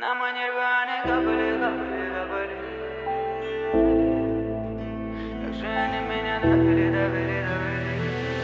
На манерве они капали, капали, капали. Как же они меня давили, давили, давили.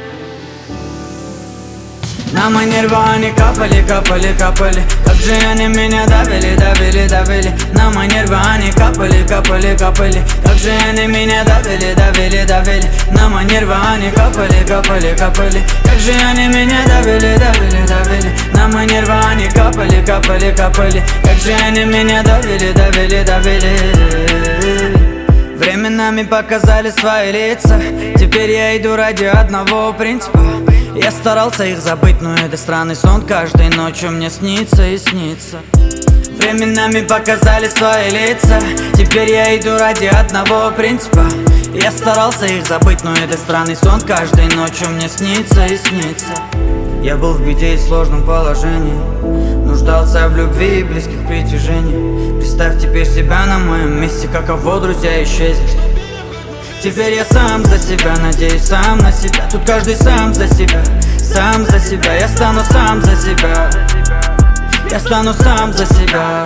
На манерве они капали, капали, капали. Как же они меня давили, давили, давили. На манерве они капали, капали, капали. Как же они меня давили, давили, давили. На манерве они капали, капали, капали. Как же они меня давили, давили, давили. На манерве они капали, капали, капали. Как же они меня давили, давили, давили. Временами показали свои лица. Теперь я иду ради одного принципа. Я старался их забыть, но это странный сон. Каждой ночью мне снится и снится. Временами показали свои лица. Теперь я иду ради одного принципа. Я старался их забыть, но это странный сон. Каждой ночью мне снится и снится. Я был в беде и сложном положении, нуждался в любви и близких притяжениях. Представь теперь себя на моем месте, каково друзья исчезли. Теперь я сам за себя, надеюсь сам на себя. Тут каждый сам за себя, сам за себя. Я стану сам за себя, я стану сам за себя.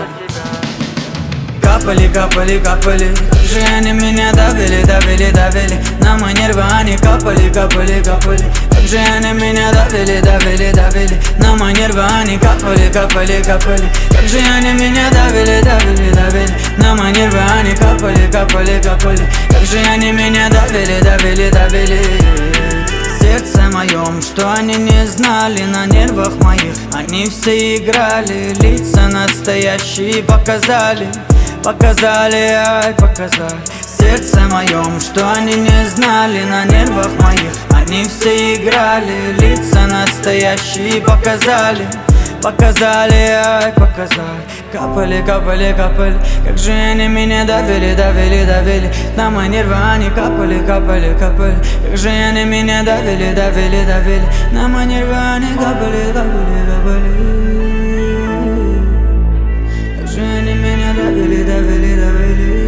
Капали, капали, капали. Как же они меня давили, давили, давили. На мои нервы они капали, капали, капали. Как же они меня давили, давили, давили. На мои нервы они капали, капали, капали. Как же они меня давили, давили, давили. На мои нервы они капали, капали, капали. Как же они меня давили, давили, давили. Сердце моем, что они не знали на нервах моих. Они все играли, лица настоящие показали. Показали, ай, показали. Сердце моем, что они не знали на нервах моих. Они все играли, лица настоящие показали. Показали, ай, показали. Капали, капали, капали. Как же они меня давили, давили, давили. На мои нервы они капали, капали, капали. Как же они меня давили, давили, давили. На мои нервы они капали, капали, капали. Как же они меня давили, давили, давили.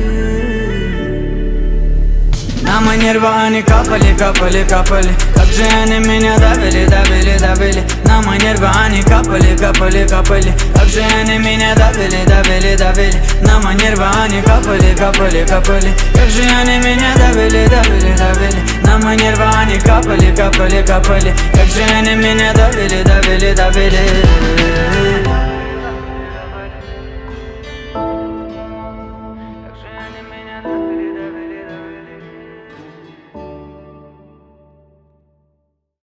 На мои нервы они капали, капали, капали. Как же они меня давили, давили, давили. На мои нервы они капали, капали, капали. Как же они меня давили, давили, давили. На мои нервы они капали, капали, капали. Как же они меня давили, давили, давили. На мои нервы они капали, капали, капали. Как же они меня давили, давили, давили.